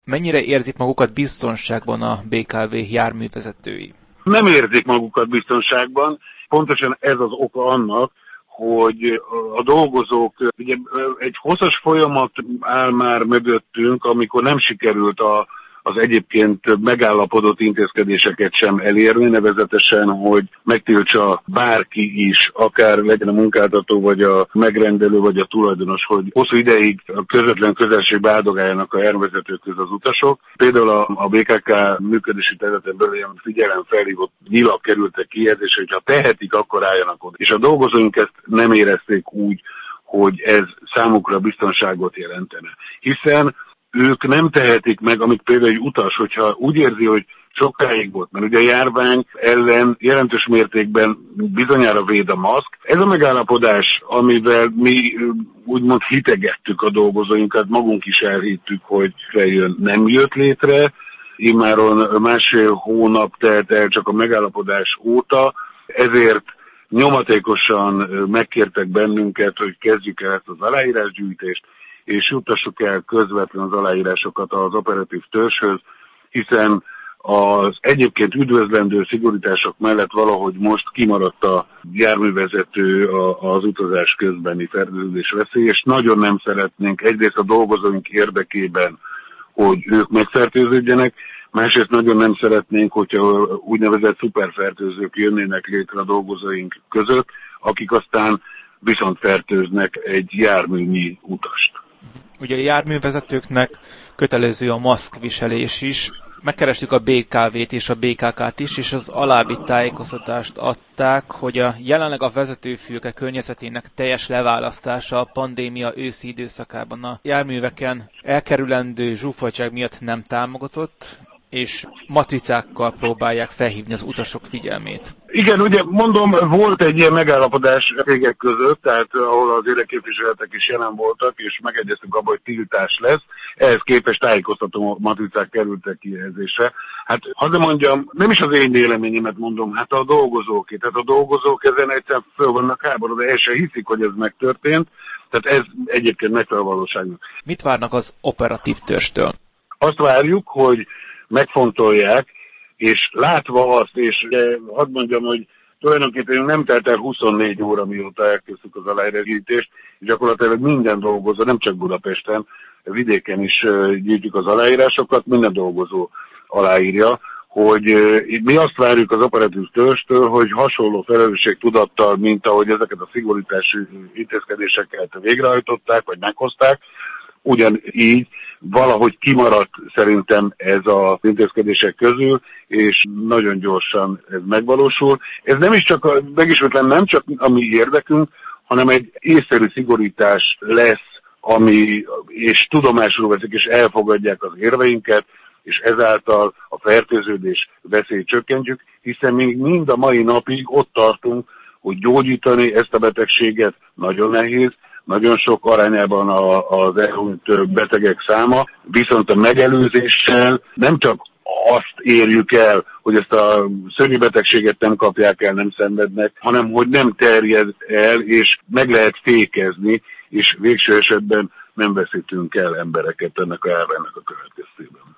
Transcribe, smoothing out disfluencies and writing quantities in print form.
Mennyire érzik magukat biztonságban a BKV járművezetői? Nem érzik magukat biztonságban, pontosan ez az oka annak, hogy a dolgozók, ugye egy hosszas folyamat áll már mögöttünk, amikor nem sikerült az egyébként megállapodott intézkedéseket sem elérni, nevezetesen, hogy megtiltsa bárki is, akár legyen a munkáltató, vagy a megrendelő, vagy a tulajdonos, hogy hosszú ideig a közvetlen közelségbe áldogáljanak a járművezetőkhöz az utasok. Például a BKK működési területen belül ilyen figyelemfelhívott nyilak kerültek kijegyzésre, hogy ha tehetik, akkor álljanak oda. És a dolgozóink ezt nem érezték úgy, hogy ez számukra biztonságot jelentene. Hiszen ők nem tehetik meg, amit például egy utas, hogyha úgy érzi, hogy sokáig volt, mert ugye a járvány ellen jelentős mértékben bizonyára véd a maszk. Ez a megállapodás, amivel mi úgymond hitegettük a dolgozóinkat, magunk is elhittük, hogy feljön, nem jött létre. Immáron másfél hónap telt el csak a megállapodás óta, ezért nyomatékosan megkértek bennünket, hogy kezdjük el ezt az aláírásgyűjtést, és juttassuk el közvetlen az aláírásokat az operatív törzshöz, hiszen az egyébként üdvözlendő szigorítások mellett valahogy most kimaradt a járművezető az utazás közbeni fertőzés veszély, és nagyon nem szeretnénk egyrészt a dolgozóink érdekében, hogy ők megfertőződjenek, másrészt nagyon nem szeretnénk, hogyha úgynevezett szuperfertőzők jönnének létre a dolgozóink között, akik aztán viszont fertőznek egy járműnyi utast. Ugye a járművezetőknek kötelező a maszkviselés is. Megkerestük a BKV-t és a BKK-t is, és az alábbi tájékoztatást adták, hogy jelenleg a vezetőfülke környezetének teljes leválasztása a pandémia őszi időszakában a járműveken elkerülendő zsúfoltság miatt nem támogatott, és matricákkal próbálják felhívni az utasok figyelmét. Igen, ugye mondom, volt egy ilyen megállapodás cégek között, tehát ahol az érdekképviseletek is jelen voltak, és megegyeztünk abban, hogy tiltás lesz. Ehhez képest tájékoztató matricák kerültek kihelyezésre. Hát azért mondjam, nem is az én véleményemet mondom, hát a dolgozóké. Tehát a dolgozók ezen egyszer föl vannak háborodva, el se hiszik, hogy ez megtörtént. Tehát ez egyébként megfelel a valóságnak. Mit várnak az operatív törzstől? Azt várjuk, hogy megfontolják, és látva azt, és hadd mondjam, hogy tulajdonképpen nem telt el 24 óra, mióta elkezdtük az aláírásgyűjtést, és gyakorlatilag minden dolgozó, nem csak Budapesten, vidéken is gyűjtjük az aláírásokat, minden dolgozó aláírja, hogy mi azt várjuk az operatív törzstől, hogy hasonló felelősségtudattal, mint ahogy ezeket a szigorítási intézkedéseket végrehajtották, vagy meghozták, ugyanígy valahogy kimaradt szerintem ez az intézkedések közül, és nagyon gyorsan ez megvalósul. Ez nem is csak, megismétlem, nem csak a mi érdekünk, hanem egy észszerű szigorítás lesz, ami, és tudomásul veszik, és elfogadják az érveinket, és ezáltal a fertőződés veszélyt csökkentjük, hiszen még mind a mai napig ott tartunk, hogy gyógyítani ezt a betegséget nagyon nehéz, nagyon sok arányában az elhunyt betegek száma, viszont a megelőzéssel nem csak azt érjük el, hogy ezt a szörnyű betegséget nem kapják el, nem szenvednek, hanem hogy nem terjed el, és meg lehet fékezni, és végső esetben nem veszítünk el embereket ennek a járványnak a következtében.